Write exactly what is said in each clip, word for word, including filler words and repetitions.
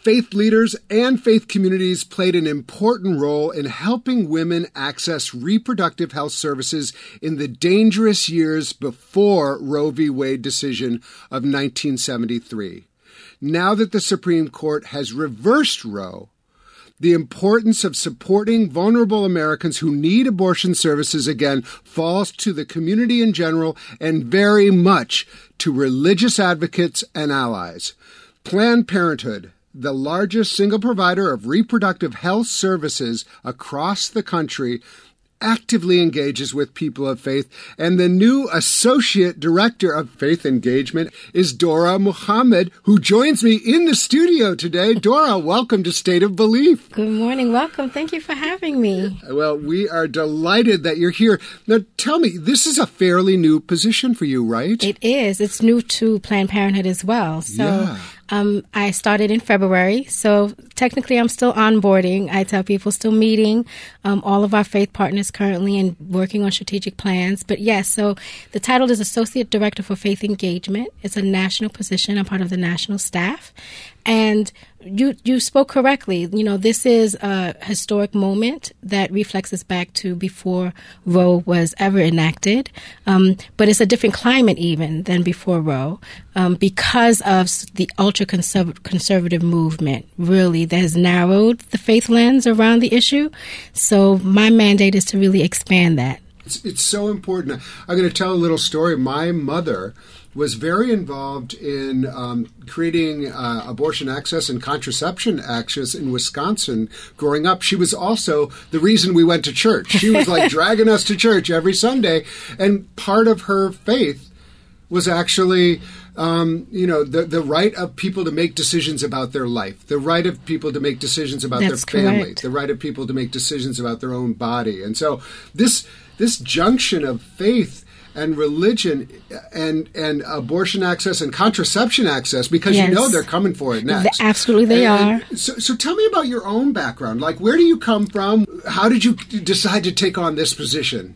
faith leaders and faith communities played an important role in helping women access reproductive health services in the dangerous years before Roe v. Wade decision of nineteen seventy-three. Now that the Supreme Court has reversed Roe, the importance of supporting vulnerable Americans who need abortion services again falls to the community in general and very much to religious advocates and allies. Planned Parenthood, the largest single provider of reproductive health services across the country, actively engages with people of faith, and the new Associate Director of Faith Engagement is Dora Muhammad, who joins me in the studio today. Dora, welcome to State of Belief. Good morning. Welcome. Thank you for having me. Well, we are delighted that you're here. Now, tell me, this is a fairly new position for you, right? It is. It's new to Planned Parenthood as well. So yeah. Um, I started in February, so technically I'm still onboarding. I tell people still meeting um, all of our faith partners currently and working on strategic plans. But yes, so the title is Associate Director for Faith Engagement. It's a national position. I'm part of the national staff. And you you spoke correctly. You know, this is a historic moment that reflects us back to before Roe was ever enacted. Um, but it's a different climate even than before Roe um, because of the ultra-conservative movement, really, that has narrowed the faith lens around the issue. So my mandate is to really expand that. It's, it's so important. I'm going to tell a little story. My mother was very involved in um, creating uh, abortion access and contraception access in Wisconsin growing up. She was also the reason we went to church. She was like dragging us to church every Sunday. And part of her faith was actually, um, you know, the, the right of people to make decisions about their life, the right of people to make decisions about That's their family, correct. the right of people to make decisions about their own body. And so this this junction of faith and religion and and abortion access and contraception access, because yes. you know they're coming for it next. Absolutely they and, are. And so, so tell me about your own background. Like, where do you come from? How did you decide to take on this position?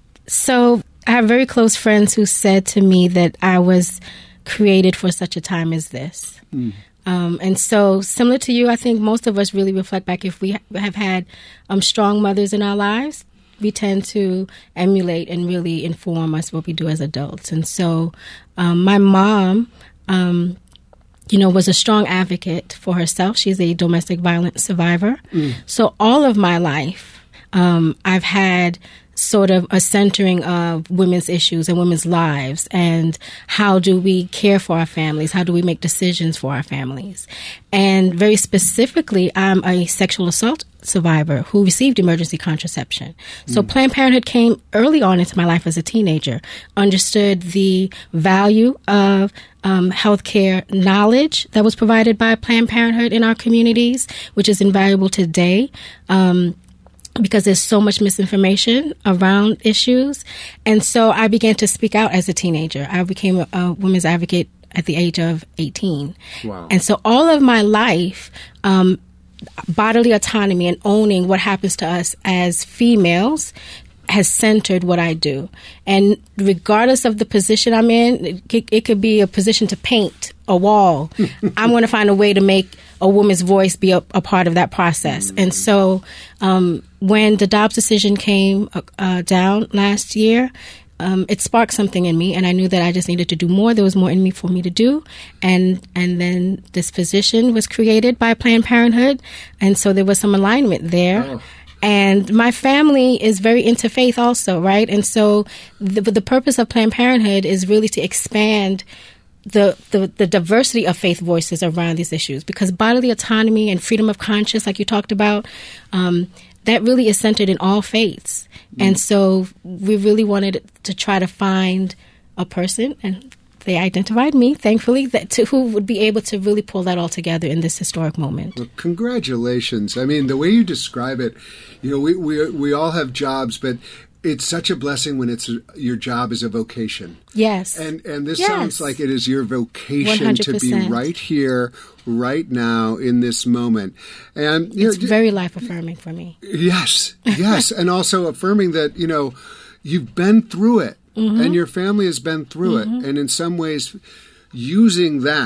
So I have very close friends who said to me that I was created for such a time as this. Mm. Um, and so similar to you, I think most of us really reflect back if we ha- have had um, strong mothers in our lives. We tend to emulate and really inform us what we do as adults. And so um, my mom, um, you know, was a strong advocate for herself. She's a domestic violence survivor. Mm. So all of my life, um, I've had sort of a centering of women's issues and women's lives and how do we care for our families? How do we make decisions for our families? And very specifically, I'm a sexual assault survivor who received emergency contraception. So mm. Planned Parenthood came early on into my life as a teenager, understood the value of um, healthcare knowledge that was provided by Planned Parenthood in our communities, which is invaluable today. Um, because there's so much misinformation around issues. And so I began to speak out as a teenager. I became a, a women's advocate at the age of eighteen. Wow. And so all of my life, um, bodily autonomy and owning what happens to us as females has centered what I do. And regardless of the position I'm in, it, it could be a position to paint a wall. I'm going to find a way to make a woman's voice be a, a part of that process. Mm-hmm. And so um, when the Dobbs decision came uh, down last year, um, it sparked something in me, and I knew that I just needed to do more. There was more in me for me to do. And and then this position was created by Planned Parenthood, and so there was some alignment there. Oh. And my family is very into faith also, right? And so the, the purpose of Planned Parenthood is really to expand the, the, the diversity of faith voices around these issues, because bodily autonomy and freedom of conscience, like you talked about, um, that really is centered in all faiths. Mm. And so we really wanted to try to find a person, and they identified me, thankfully, that to who would be able to really pull that all together in this historic moment. Well, congratulations. I mean, the way you describe it, you know, we we, we all have jobs, but it's such a blessing when it's a, your job is a vocation. Yes. And and this yes. sounds like it is your vocation one hundred percent. To be right here, right now, in this moment. And you it's know, very life-affirming for me. Yes, yes. And also affirming that, you know, you've been through it. Mm-hmm. And your family has been through mm-hmm. it. And in some ways, using that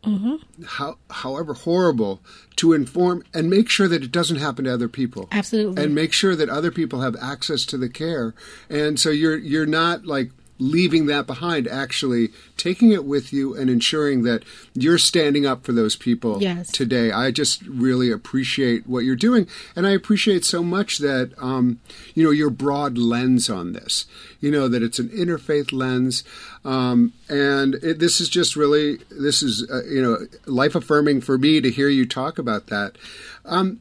mm-hmm. how, however horrible, to inform and make sure that it doesn't happen to other people. Absolutely. And make sure that other people have access to the care. And so you're you're not like leaving that behind, actually taking it with you and ensuring that you're standing up for those people yes. today. I just really appreciate what you're doing. And I appreciate so much that, um, you know, your broad lens on this, you know, that it's an interfaith lens. Um, and it, this is just really, this is, uh, you know, life affirming for me to hear you talk about that. Um,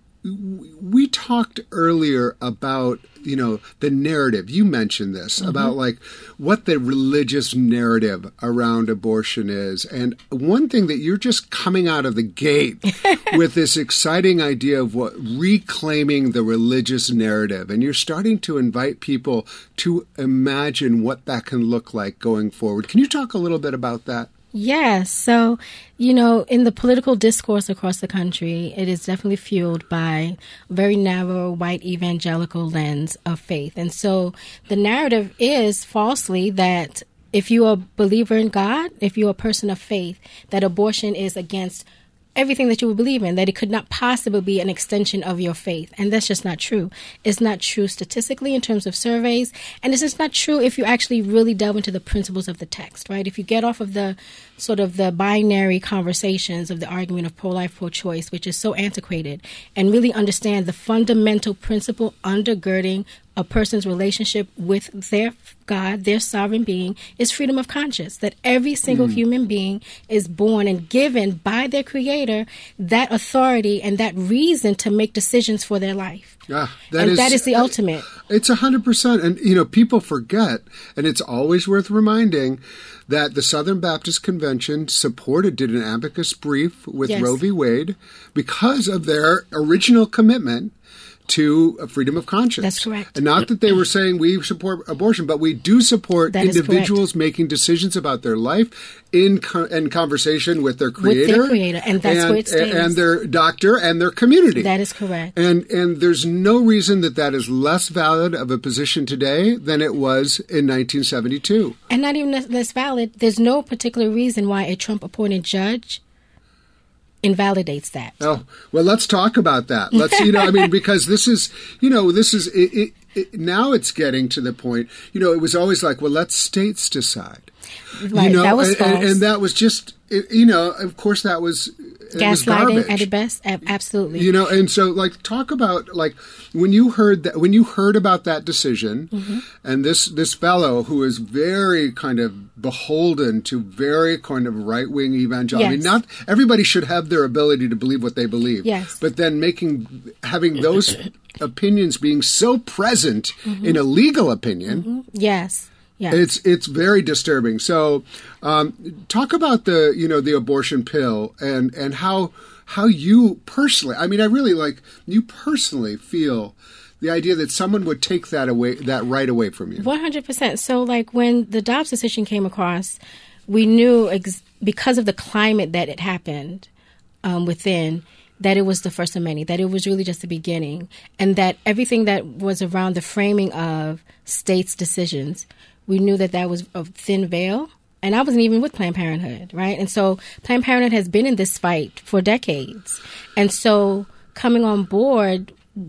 we talked earlier about, you know, the narrative. You mentioned this mm-hmm. about like what the religious narrative around abortion is. And one thing that you're just coming out of the gate with this exciting idea of what reclaiming the religious narrative. And you're starting to invite people to imagine what that can look like going forward. Can you talk a little bit about that? Yes. So, you know, in the political discourse across the country, it is definitely fueled by a very narrow white evangelical lens of faith. And so the narrative is falsely that if you're a believer in God, if you're a person of faith, that abortion is against everything that you would believe in, that it could not possibly be an extension of your faith. And that's just not true. It's not true statistically in terms of surveys. And it's just not true if you actually really delve into the principles of the text, right? If you get off of the sort of the binary conversations of the argument of pro-life, pro-choice, which is so antiquated, and really understand the fundamental principle undergirding a person's relationship with their God, their sovereign being, is freedom of conscience, that every single mm. human being is born and given by their creator that authority and that reason to make decisions for their life. Yeah, that and is, that is the ultimate. It's one hundred percent. And, you know, people forget, and it's always worth reminding, that the Southern Baptist Convention supported, did an amicus brief with yes. Roe v. Wade because of their original commitment to freedom of conscience. That's correct. And not that they were saying we support abortion, but we do support that individuals making decisions about their life in co- in conversation with their creator. With their creator, and that's and, where it stands. And their doctor and their community. That is correct. And and there's no reason that that is less valid of a position today than it was in nineteen seventy-two. And not even less valid. There's no particular reason why a Trump-appointed judge invalidates that. Oh, well, let's talk about that. Let's, you know, I mean, because this is, you know, this is, it, it, it, now it's getting to the point, you know, it was always like, well, let states decide. Right, you know, that was and, false. And, and that was just, you know, of course that was gaslighting at its best. Absolutely. You know, and so like talk about like when you heard that, when you heard about that decision mm-hmm. and this, this fellow who is very kind of beholden to very kind of right-wing evangelical, yes. I mean, not everybody should have their ability to believe what they believe, yes. but then making, having those opinions being so present mm-hmm. in a legal opinion. Mm-hmm. Yes. Yeah. It's it's very disturbing. So, um, talk about the you know the abortion pill and, and how how you personally. I mean, I really like you personally feel the idea that someone would take that away that right away from you. One hundred percent. So, like when the Dobbs decision came across, we knew ex- because of the climate that it happened um, within. That it was the first of many, that it was really just the beginning, and that everything that was around the framing of states' decisions, we knew that that was a thin veil. And I wasn't even with Planned Parenthood, right? And so Planned Parenthood has been in this fight for decades. And so coming on board,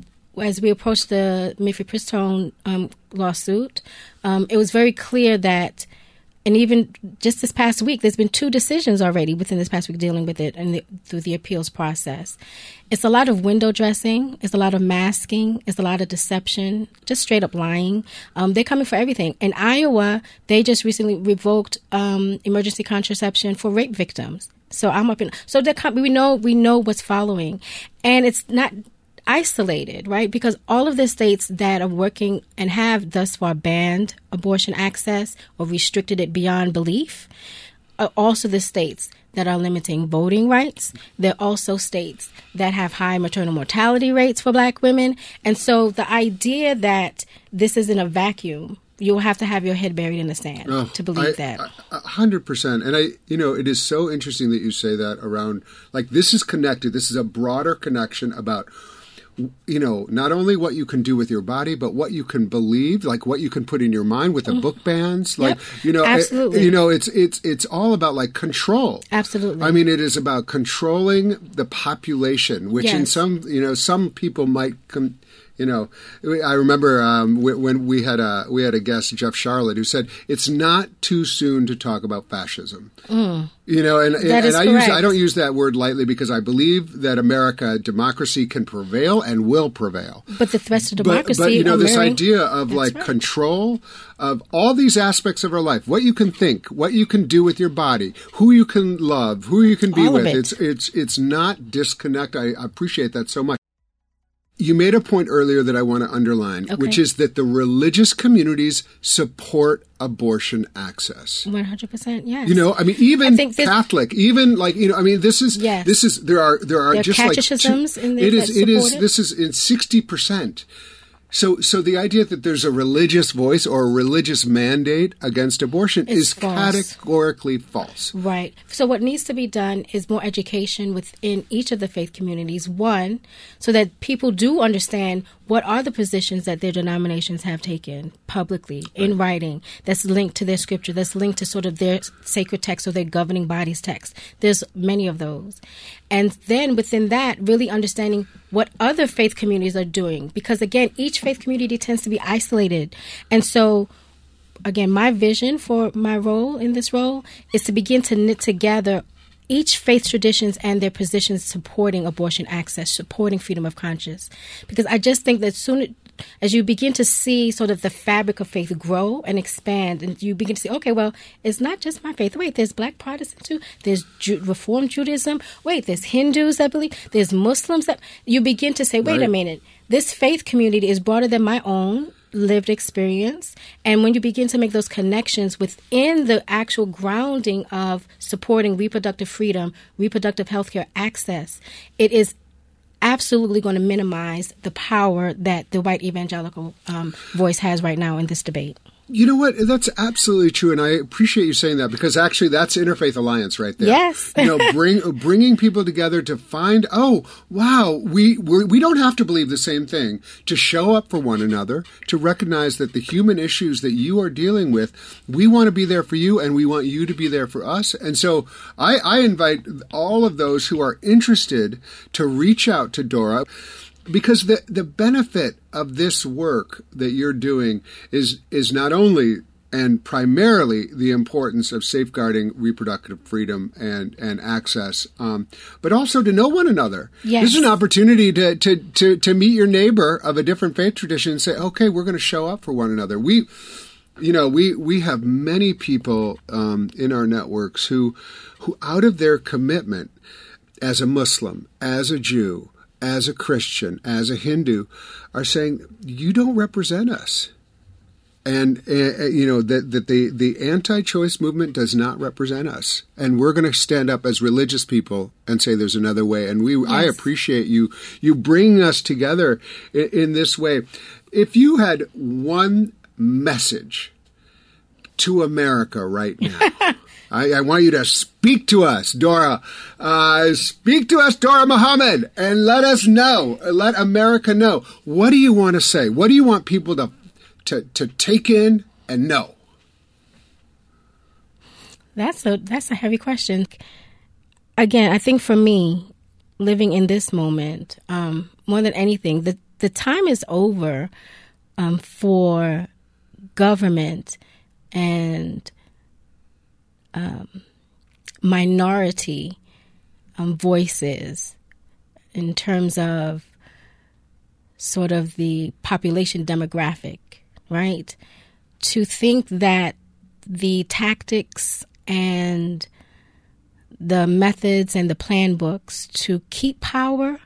as we approached the Murphy-Prestone um, lawsuit, um, it was very clear that, and even just this past week, there's been two decisions already within this past week dealing with it and the, through the appeals process. It's a lot of window dressing. It's a lot of masking. It's a lot of deception, just straight up lying. Um, they're coming for everything. In Iowa, they just recently revoked um, emergency contraception for rape victims. So I'm up in. So they're com- we know we know what's following, and it's not isolated, right? Because all of the states that are working and have thus far banned abortion access or restricted it beyond belief are also the states that are limiting voting rights. They're also states that have high maternal mortality rates for Black women. And so the idea that this is in a vacuum, you'll have to have your head buried in the sand oh, to believe I, that. A hundred percent. And I, you know, it is so interesting that you say that around, like, this is connected. This is a broader connection about you know, not only what you can do with your body, but what you can believe, like what you can put in your mind with the mm. book bans. Like, yep. you know, Absolutely. It, you know, it's it's it's all about like control. Absolutely. I mean, it is about controlling the population, which yes. in some, you know, some people might come. You know, I remember um, when we had a we had a guest, Jeff Charlotte, who said it's not too soon to talk about fascism. Mm. You know, and, and, and I use I don't use that word lightly because I believe that America democracy can prevail and will prevail. But the threats to democracy, but, but you know, this mirroring, idea of like right. control of all these aspects of our life, what you can think, what you can do with your body, who you can love, who you can be all with. It. It's it's it's not disconnect. I appreciate that so much. You made a point earlier that I want to underline, okay. which is that the religious communities support abortion access. one hundred percent, yes. You know, I mean, even I think Catholic, even like, you know, I mean, this is, yes. this is, there are, there are there just are like, catechisms two, in there it is, it is, it? this is in sixty percent. So, so the idea that there's a religious voice or a religious mandate against abortion it's is false. categorically false. Right. So what needs to be done is more education within each of the faith communities. One, so that people do understand what are the positions that their denominations have taken publicly in right. writing that's linked to their scripture, that's linked to sort of their sacred text or their governing body's text. There's many of those. And then within that, really understanding what other faith communities are doing. Because, again, each faith community tends to be isolated. And so, again, my vision for my role in this role is to begin to knit together each faith traditions and their positions supporting abortion access, supporting freedom of conscience. Because I just think that soon as you begin to see sort of the fabric of faith grow and expand, and you begin to say, okay, well, it's not just my faith. Wait, there's Black Protestants too. There's Ju- Reformed Judaism. Wait, there's Hindus that believe. There's Muslims that you begin to say, wait right. a minute, this faith community is broader than my own lived experience. And when you begin to make those connections within the actual grounding of supporting reproductive freedom, reproductive healthcare access, it is absolutely going to minimize the power that the white evangelical um, voice has right now in this debate. You know what? That's absolutely true, and I appreciate you saying that because actually that's Interfaith Alliance right there. Yes. you know, bring bringing people together to find, oh, wow, we we're, we don't have to believe the same thing, to show up for one another, to recognize that the human issues that you are dealing with, we want to be there for you, and we want you to be there for us. And so I, I invite all of those who are interested to reach out to Dora. Because the, the benefit of this work that you're doing is is not only and primarily the importance of safeguarding reproductive freedom and, and access, um, but also to know one another. Yes. This is an opportunity to, to, to, to meet your neighbor of a different faith tradition and say, okay, we're going to show up for one another. We, you know, we, we have many people um, in our networks who who out of their commitment as a Muslim, as a Jew, as a Christian, as a Hindu, are saying, you don't represent us. And, uh, you know, that, that the, the anti-choice movement does not represent us. And we're going to stand up as religious people and say there's another way. And we, yes. I appreciate you, you bringing us together in, in this way. If you had one message to America right now, I, I want you to speak to us, Dora. Uh, speak to us, Dora Muhammad, and let us know, let America know. What do you want to say? What do you want people to to, to take in and know? That's a that's a heavy question. Again, I think for me, living in this moment, um, more than anything, the the time is over um, for government and Um, minority um, voices in terms of sort of the population demographic, right? To think that the tactics and the methods and the plan books to keep power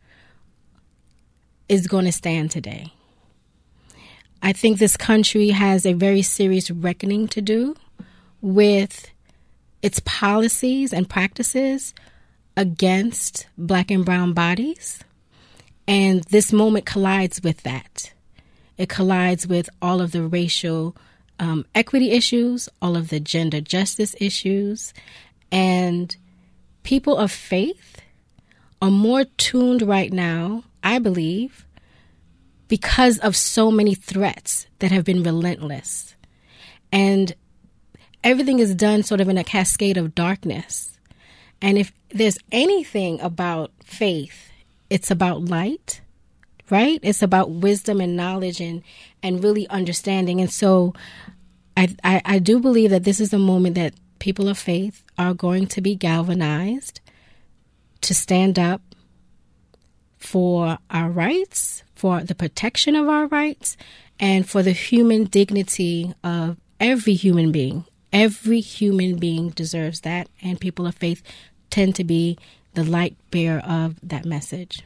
is going to stand today. I think this country has a very serious reckoning to do with its policies and practices against Black and brown bodies. And this moment collides with that. It collides with all of the racial um, equity issues, all of the gender justice issues. And people of faith are more tuned right now I believe, because of so many threats that have been relentless. And everything is done sort of in a cascade of darkness. And if there's anything about faith, it's about light, right? It's about wisdom and knowledge and, and really understanding. And so I, I, I do believe that this is a moment that people of faith are going to be galvanized to stand up for our rights, for the protection of our rights, and for the human dignity of every human being. Every human being deserves that, and people of faith tend to be the light bearer of that message.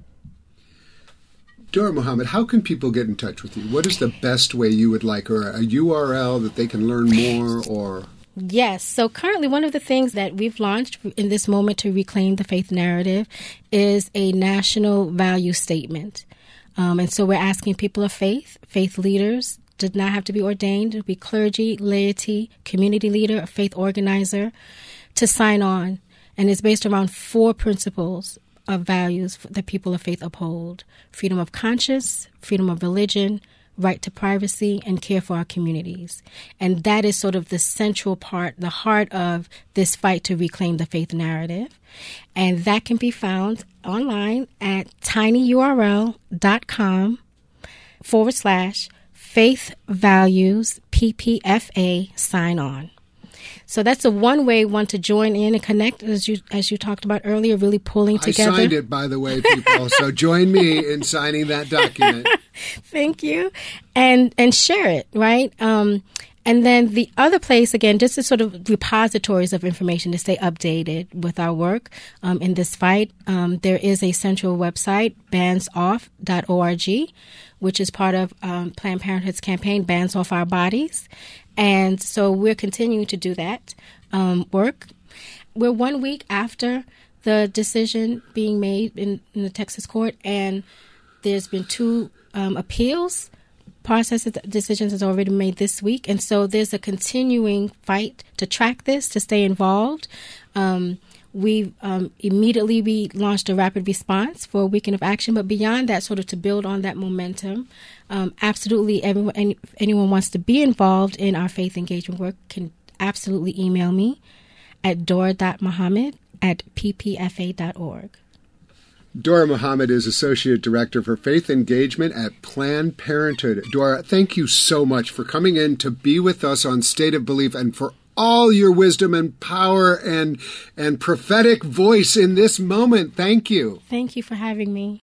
Dora Muhammad, how can people get in touch with you? What is the best way you would like, or a U R L that they can learn more, or... Yes. So currently one of the things that we've launched in this moment to reclaim the faith narrative is a national value statement. Um, and so we're asking people of faith, faith leaders, did not have to be ordained, to be clergy, laity, community leader, a faith organizer, to sign on. And it's based around four principles of values that people of faith uphold: freedom of conscience, freedom of religion, right to privacy, and care for our communities. And that is sort of the central part, the heart of this fight to reclaim the faith narrative. And that can be found online at tinyurl.com forward slash faith values P P F A sign on. So that's a one way one to join in and connect, as you as you talked about earlier, really pulling together. I signed it, by the way, people. So join me in signing that document. Thank you. And and share it, right? Um, and then the other place, again, just as sort of repositories of information to stay updated with our work um, in this fight. Um, there is a central website, bands off dot org, which is part of um, Planned Parenthood's campaign, Bands Off Our Bodies. And so we're continuing to do that um, work. We're one week after the decision being made in, in the Texas court, and there's been two um, appeals processes. Decisions has already made this week, and so there's a continuing fight to track this, to stay involved. Um, we um, immediately we launched a rapid response for a weekend of action, but beyond that, sort of to build on that momentum, um, absolutely everyone, any, anyone wants to be involved in our faith engagement work can absolutely email me at dora dot muhammad at p p f a dot org. Dora Muhammad is Associate Director for Faith Engagement at Planned Parenthood. Dora, thank you so much for coming in to be with us on State of Belief and for all your wisdom and power and and prophetic voice in this moment. Thank you. Thank you for having me.